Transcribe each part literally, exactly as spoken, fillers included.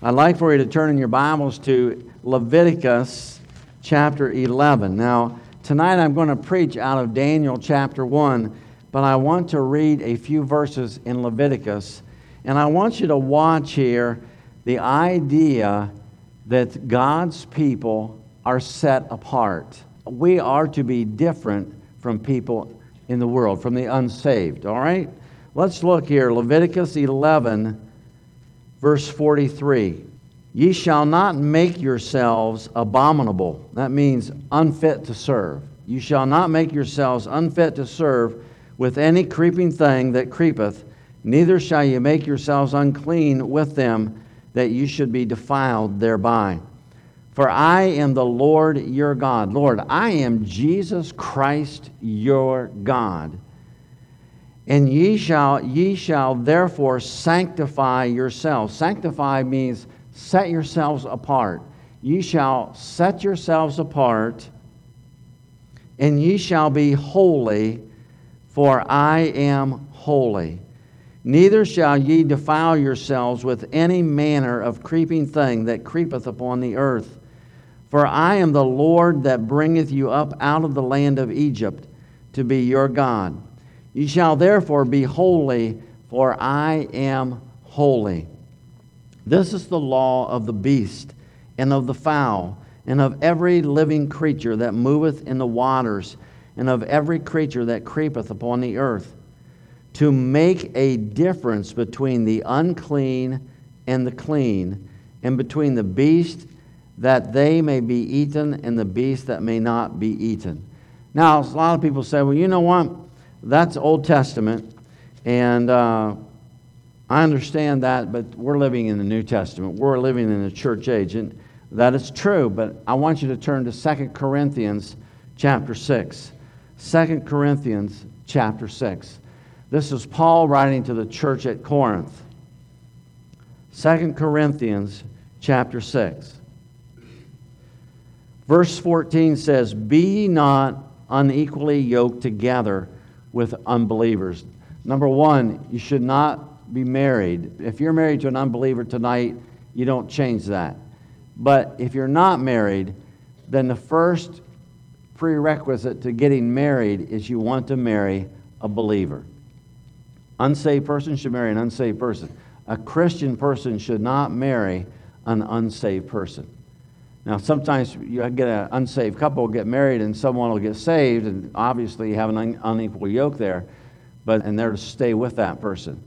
I'd like for you to turn in your Bibles to Leviticus chapter eleven. Now, tonight I'm going to preach out of Daniel chapter one, but I want to read a few verses in Leviticus, and I want you to watch here the idea that God's people are set apart. We are to be different from people in the world, from the unsaved, all right? Let's look here, Leviticus eleven, verse forty-three. Ye shall not make yourselves abominable. That means unfit to serve. You shall not make yourselves unfit to serve with any creeping thing that creepeth, neither shall ye make yourselves unclean with them, that you should be defiled thereby. For I am the Lord your God. Lord, I am Jesus Christ your God. And ye shall, ye shall therefore sanctify yourselves. Sanctify means set yourselves apart. Ye shall set yourselves apart, and ye shall be holy, for I am holy. Neither shall ye defile yourselves with any manner of creeping thing that creepeth upon the earth. For I am the Lord that bringeth you up out of the land of Egypt to be your God. Ye shall therefore be holy, for I am holy. This is the law of the beast, and of the fowl, and of every living creature that moveth in the waters, and of every creature that creepeth upon the earth, to make a difference between the unclean and the clean, and between the beast that they may be eaten, and the beast that may not be eaten. Now, a lot of people say, well, you know what? That's Old Testament, and uh, I understand that, but we're living in the New Testament. We're living in the church age, and that is true, but I want you to turn to Second Corinthians chapter six. Second Corinthians chapter six. This is Paul writing to the church at Corinth. Second Corinthians chapter six. Verse fourteen says, Be ye not unequally yoked together with unbelievers. Number one, you should not be married. If you're married to an unbeliever tonight, you don't change that. But if you're not married, then the first prerequisite to getting married is you want to marry a believer. Unsaved person should marry an unsaved person. A Christian person should not marry an unsaved person. Now, sometimes you get an unsaved couple get married and someone will get saved, and obviously you have an un- unequal yoke there, but and they're to stay with that person.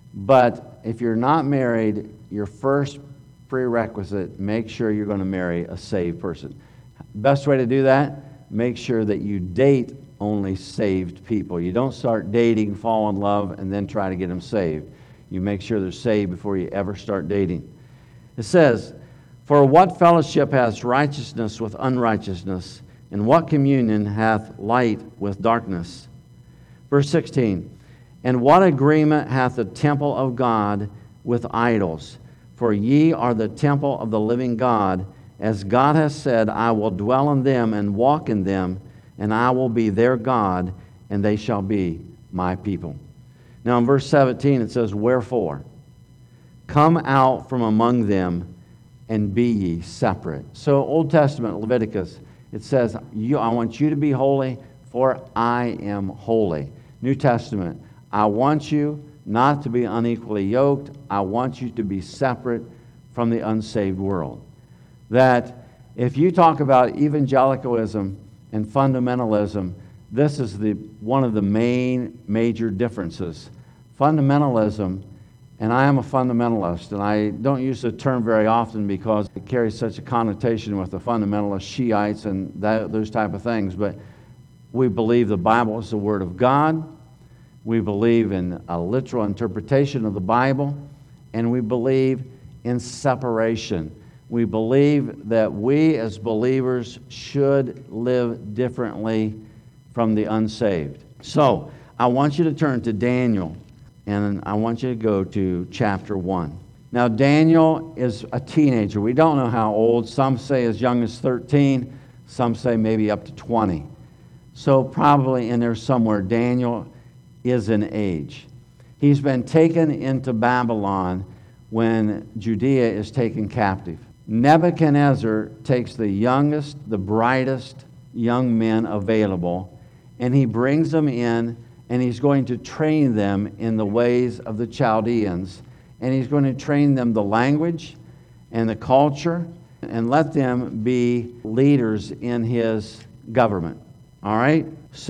But if you're not married, your first prerequisite, make sure you're going to marry a saved person. Best way to do that, make sure that you date only saved people. You don't start dating, fall in love, and then try to get them saved. You make sure they're saved before you ever start dating. It says, For what fellowship hath righteousness with unrighteousness? And what communion hath light with darkness? Verse sixteen, And what agreement hath the temple of God with idols? For ye are the temple of the living God. As God hath said, I will dwell in them and walk in them, and I will be their God, and they shall be my people. Now in verse seventeen it says, Wherefore? Come out from among them, and be ye separate. So Old Testament, Leviticus, it says, you, I want you to be holy, for I am holy. New Testament, I want you not to be unequally yoked. I want you to be separate from the unsaved world. That if you talk about evangelicalism and fundamentalism, this is the one of the main major differences. Fundamentalism, and I am a fundamentalist, and I don't use the term very often because it carries such a connotation with the fundamentalist Shiites and that, those type of things, but we believe the Bible is the Word of God. We believe in a literal interpretation of the Bible, and we believe in separation. We believe that we as believers should live differently from the unsaved. So, I want you to turn to Daniel, and I want you to go to chapter one. Now, Daniel is a teenager. We don't know how old. Some say as young as thirteen. Some say maybe up to twenty. So probably in there somewhere, Daniel is an age. He's been taken into Babylon when Judea is taken captive. Nebuchadnezzar takes the youngest, the brightest young men available, and he brings them in, and he's going to train them in the ways of the Chaldeans, and he's going to train them the language and the culture, and let them be leaders in his government. All right?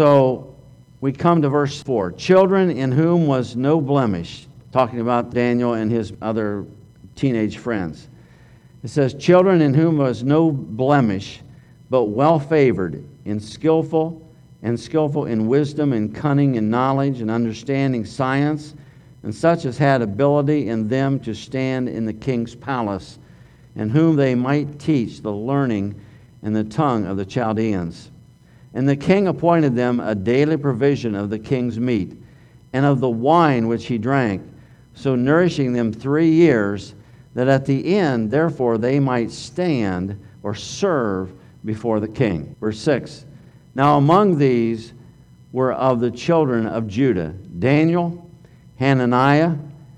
So we come to verse four. Children in whom was no blemish, talking about Daniel and his other teenage friends. It says, children in whom was no blemish, but well favored, in skillful, and skillful in wisdom and cunning and knowledge and understanding science, and such as had ability in them to stand in the king's palace, and whom they might teach the learning and the tongue of the Chaldeans. And the king appointed them a daily provision of the king's meat, and of the wine which he drank, so nourishing them three years, that at the end, therefore, they might stand or serve before the king. Verse six. Now among these were of the children of Judah, Daniel, Hananiah,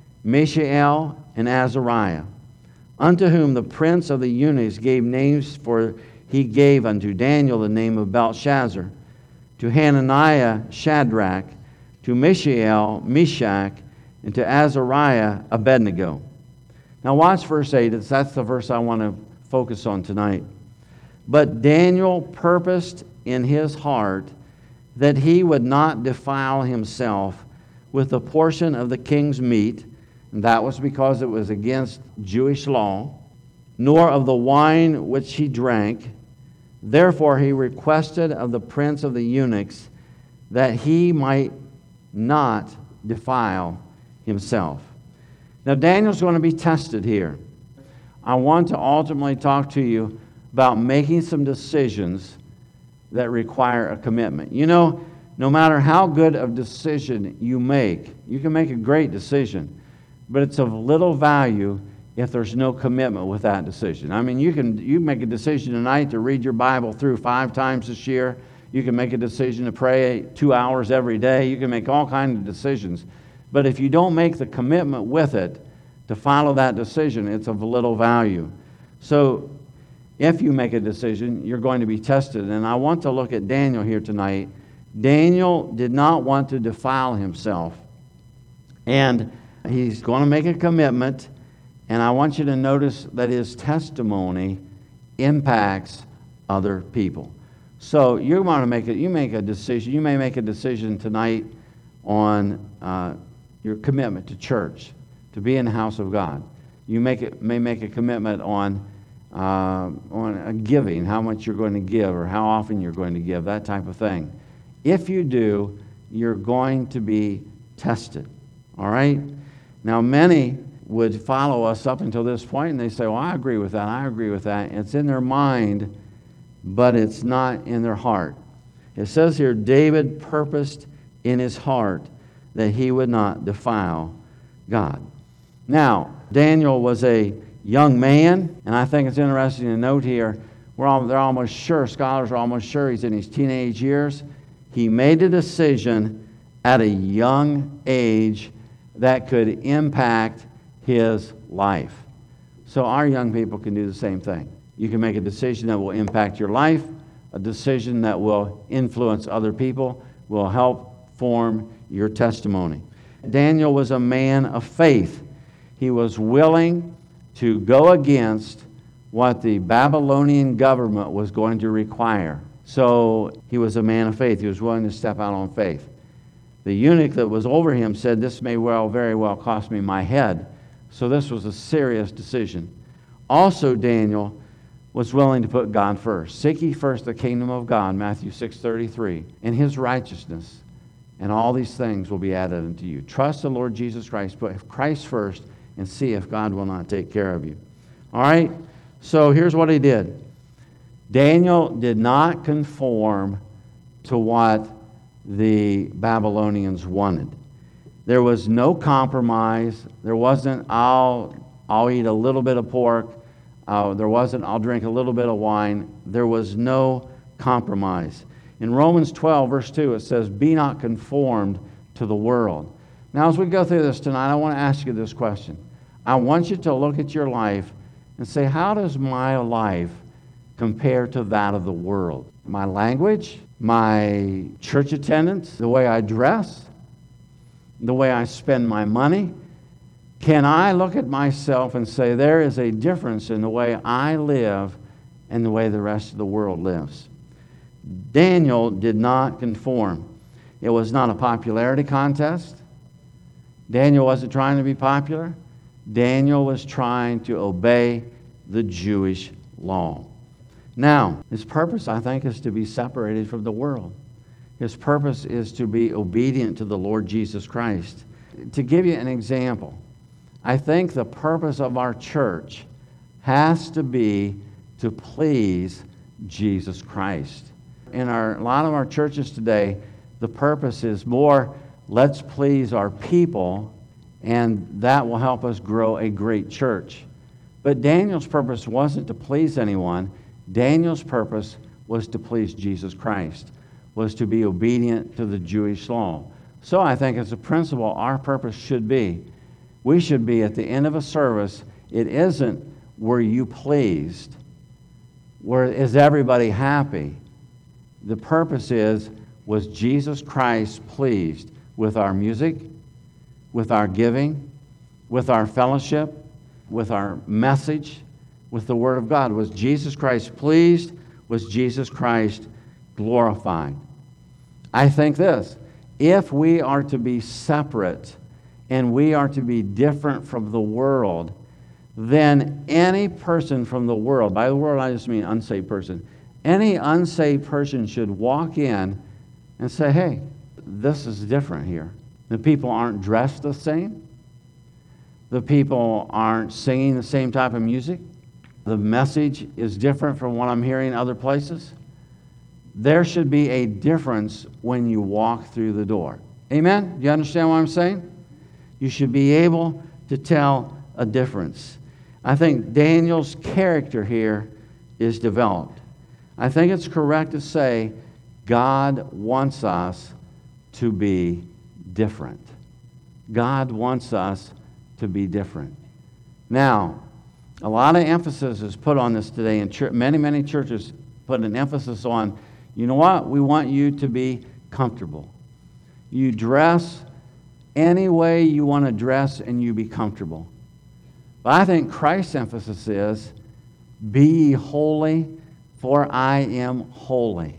Mishael, and Azariah, unto whom the prince of the eunuchs gave names, for he gave unto Daniel the name of Belshazzar, to Hananiah Shadrach, to Mishael Meshach, and to Azariah Abednego. Now watch verse eight. That's the verse I want to focus on tonight. But Daniel purposed in his heart that he would not defile himself with the portion of the king's meat, and that was because it was against Jewish law, nor of the wine which he drank. Therefore he requested of the prince of the eunuchs that he might not defile himself. Now Daniel's going to be tested here. I want to ultimately talk to you about making some decisions that require a commitment. You know, no matter how good of decision you make, you can make a great decision, but it's of little value if there's no commitment with that decision. I mean, you can you make a decision tonight to read your Bible through five times this year. You can make a decision to pray two hours every day. You can make all kinds of decisions. But if you don't make the commitment with it to follow that decision, it's of little value. So if you make a decision, you're going to be tested. And I want to look at Daniel here tonight. Daniel did not want to defile himself. And he's going to make a commitment. And I want you to notice that his testimony impacts other people. So you want to make it. You make a decision. You may make a decision tonight on uh, your commitment to church, to be in the house of God. You make it, may make a commitment on uh, on a giving, how much you're going to give or how often you're going to give, that type of thing. If you do, you're going to be tested. All right? Now, many would follow us up until this point, and they say, well, I agree with that, I agree with that. It's in their mind, but it's not in their heart. It says here, David purposed in his heart that he would not defile God. Now, Daniel was a young man, and I think it's interesting to note here, we're all, they're almost sure, scholars are almost sure he's in his teenage years. He made a decision at a young age that could impact his life. So our young people can do the same thing. You can make a decision that will impact your life, a decision that will influence other people, will help form your testimony. Daniel was a man of faith. He was willing to go against what the Babylonian government was going to require. So he was a man of faith. He was willing to step out on faith. The eunuch that was over him said, this may well, very well cost me my head. So this was a serious decision. Also, Daniel was willing to put God first. Seek ye first the kingdom of God, Matthew six thirty-three, and his righteousness, and all these things will be added unto you. Trust the Lord Jesus Christ, put Christ first, and see if God will not take care of you. All right? So here's what he did. Daniel did not conform to what the Babylonians wanted. There was no compromise. There wasn't, I'll, I'll eat a little bit of pork. Uh, there wasn't, I'll drink a little bit of wine. There was no compromise. In Romans twelve, verse two, it says, be not conformed to the world. Now, as we go through this tonight, I want to ask you this question. I want you to look at your life and say, how does my life compare to that of the world? My language, my church attendance, the way I dress, the way I spend my money. Can I look at myself and say there is a difference in the way I live and the way the rest of the world lives? Daniel did not conform. It was not a popularity contest. Daniel wasn't trying to be popular. Daniel was trying to obey the Jewish law. Now, his purpose, I think, is to be separated from the world. His purpose is to be obedient to the Lord Jesus Christ. To give you an example, I think the purpose of our church has to be to please Jesus Christ. In our, a lot of our churches today, the purpose is more, let's please our people, and that will help us grow a great church. But Daniel's purpose wasn't to please anyone. Daniel's purpose was to please Jesus Christ, was to be obedient to the Jewish law. So I think as a principle, our purpose should be, we should be at the end of a service, it isn't were you pleased, where is everybody happy? The purpose is, was Jesus Christ pleased with our music, with our giving, with our fellowship, with our message, with the Word of God? Was Jesus Christ pleased? Was Jesus Christ glorified? I think this, if we are to be separate and we are to be different from the world, then any person from the world, by the world I just mean unsaved person, any unsaved person should walk in and say, hey, this is different here. The people aren't dressed the same. The people aren't singing the same type of music. The message is different from what I'm hearing other places. There should be a difference when you walk through the door. Amen? You understand what I'm saying? You should be able to tell a difference. I think Daniel's character here is developed. I think it's correct to say God wants us to be different. God wants us to be different. Now, a lot of emphasis is put on this today, and ch- many, many churches put an emphasis on, you know what, we want you to be comfortable. You dress any way you want to dress and you be comfortable. But I think Christ's emphasis is, be ye holy, for I am holy.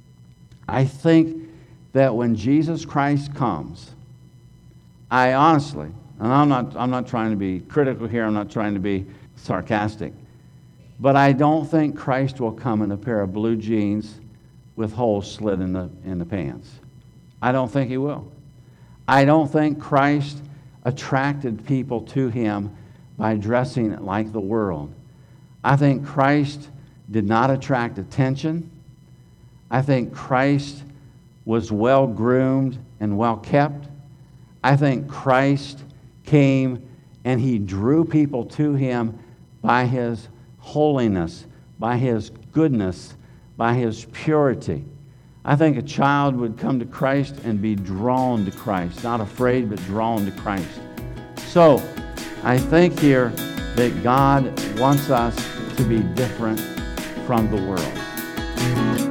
I think that when Jesus Christ comes, I honestly, and I'm not, I'm not trying to be critical here, I'm not trying to be sarcastic, but I don't think Christ will come in a pair of blue jeans with holes slit in the, in the pants. I don't think he will. I don't think Christ attracted people to him by dressing like the world. I think Christ did not attract attention. I think Christ was well groomed and well kept. I think Christ came and he drew people to him by his holiness, by his goodness, by his purity. I think a child would come to Christ and be drawn to Christ, not afraid, but drawn to Christ. So, I think here that God wants us to be different from the world.